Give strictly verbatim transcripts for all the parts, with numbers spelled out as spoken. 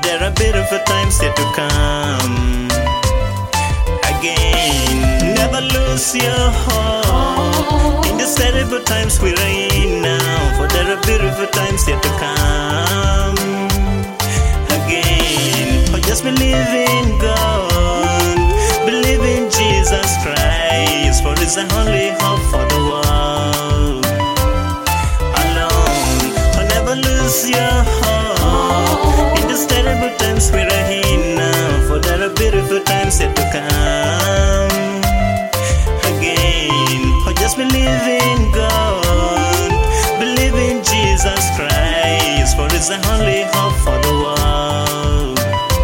there are beautiful times yet to come. Again, never lose your hope in these terrible times we're in now, for there are beautiful times yet to come. Again, oh, just believe in God, believe in Jesus Christ, for it's the only hope for the world. Alone, oh, never lose your hope in these terrible times we're in now, for there are beautiful times yet to come. Again, oh, just believe in God, believe in Jesus Christ, for it's the only hope for the world.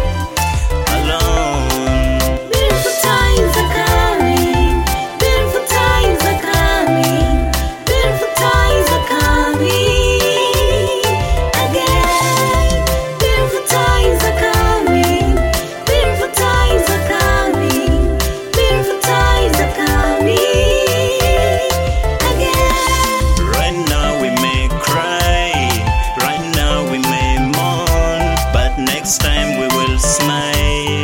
Alone. Beautiful times are coming, beautiful times are coming, beautiful times are coming again. Beautiful times are coming, beautiful times are coming, beautiful times are coming again. Right now we may cry, right now we may mourn, but next time we will smile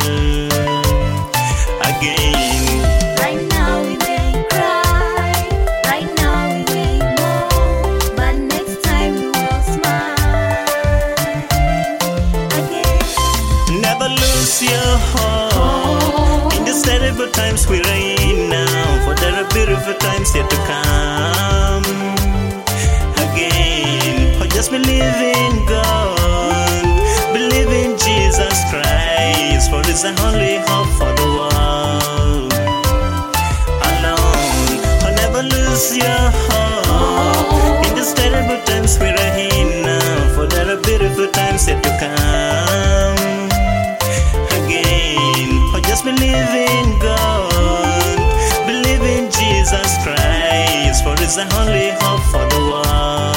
again. Right now we may cry, right now we may mourn, but next time we will smile again. Never lose your hope in these terrible times we're in now, for there are beautiful times yet to come. Again, oh, just believe in God, believe in Jesus Christ, for it's the only hope for the world. Alone, oh, never lose your hope in these terrible times we're in now, for there are beautiful times yet to come. Again, oh, just believe in God, believe in Jesus Christ, for it's the only hope for the world.